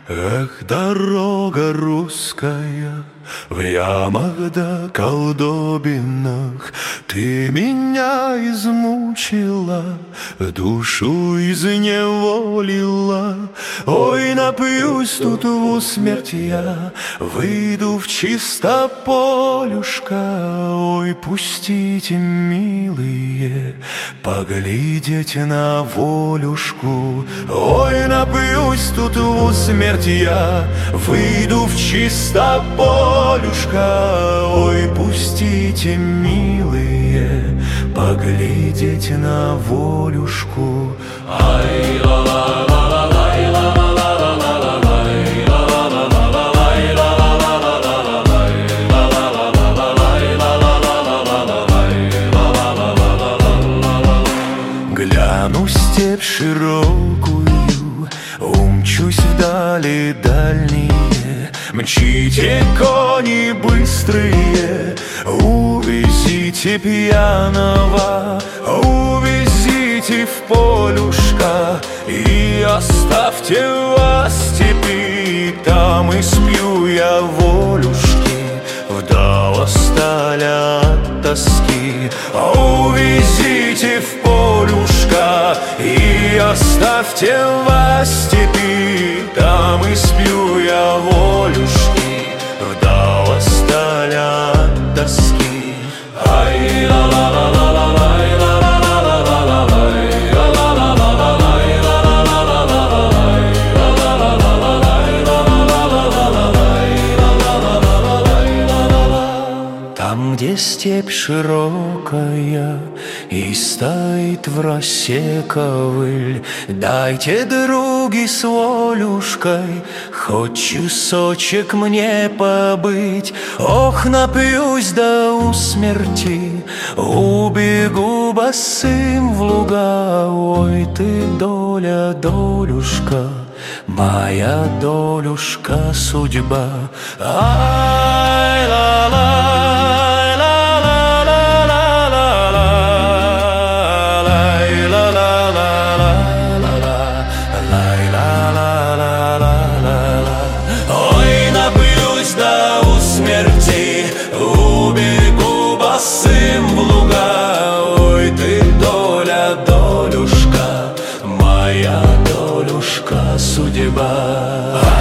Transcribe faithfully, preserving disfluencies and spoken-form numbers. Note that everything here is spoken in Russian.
Эх, дорога русская, в ямах да колдобинах ты меня измучила, душу изневолила. Ой, напьюсь тут в усмерть я, выйду в чисто полюшка. Ой, пустите, милые, поглядеть на волюшку. Ой, напьюсь тут в усмерть я, выйду в чисто полюшка. Ой, пустите, милые, поглядеть на волюшку. Ай, ла ла ла ла лай, ла ла ла ла ла ла лай, ла ла ла ла ла лай, ла ла ла ла ла ла лай, ла ла ла ла ла лай, ла ла ла ла ла ла лай, ла ла ла ла ла ла ла. Гляну степь широкую, умчусь вдали дальние. Мчите, кони быстрые, увезите пьяного, увезите в полюшка и оставьте вас в степи. Там и спью я волюшки, вдова сталя от тоски. Увезите в полюшка и оставьте вас в степи. Там и сплю я волюшки, вдова сталя от тоски. Ай, ла ла ла ла ла лай, ла ла ла ла ла ла лай, ла ла ла ла ла лай, ла ла ла ла ла ла лай, ла ла ла ла ла лай, ла ла ла ла ла ла лай, ла ла ла ла ла лай, ла ла ла. Там, где степь широкая и стоит в росе ковыль, дайте, други, с волюшкой хоть часочек мне побыть. Ох, напьюсь до усмерти, убегу босым в луга. Ой, ты, доля, долюшка, моя долюшка, судьба. Ай, ла ла. Убегу босым в луга. Ой, ты, доля, долюшка, моя долюшка, судьба.